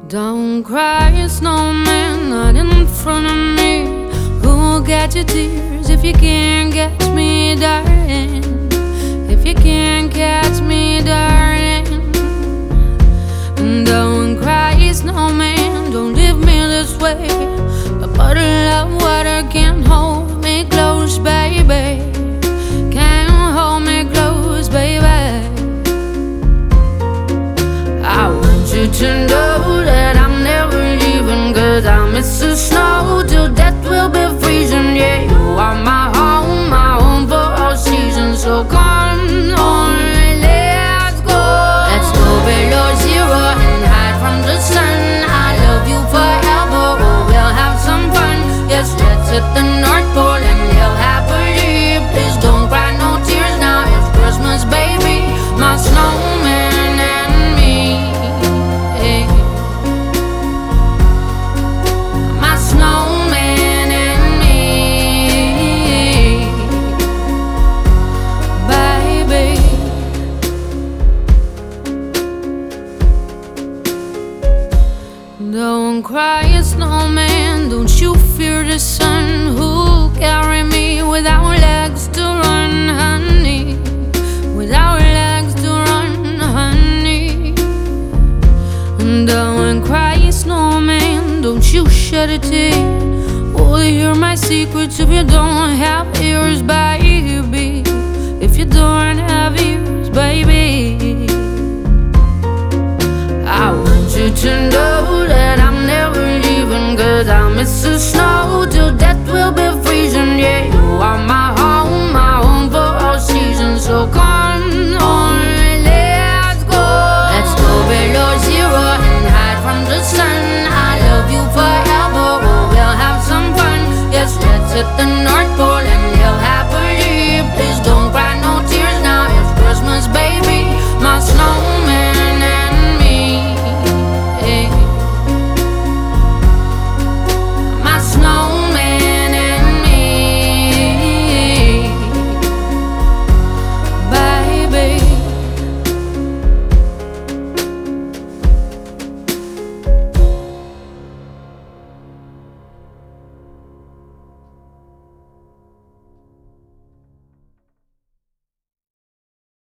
Don't cry, snowman, not in front of me. Who'll get your tears if you can't catch me, darling? If you can't catch me, darling. Don't cry, snowman, don't leave me this way. A bottle of water can't hold me close, baby. Can't hold me close, baby. I want you to know that I'm never leaving, 'cause I miss the snow till death will be freezing. Yeah, you are my home for all seasons. So come on, let's go. Let's go below zero and hide from the sun. I love you forever, oh, we'll have some fun. Yes, let's hit the North Pole and live happily. Please don't cry no tears now, it's Christmas, baby. My snowman and me. My snowman and me, baby. Don't cry, snowman, don't you fear the sun. Who'll carry me without legs to run, honey? Without legs to run, honey. Don't cry, snowman, don't you shed a tear. Will you hear my secrets if you don't have ears, baby? If you don't have ears, baby. I want you to know that I'm never leaving, 'cause I miss the snow till death will be freezing. Yeah, you are my home for all seasons. So come on, let's go. Let's go below zero and hide from the sun. I love you forever, oh, we'll have some fun. Yes, let's hit the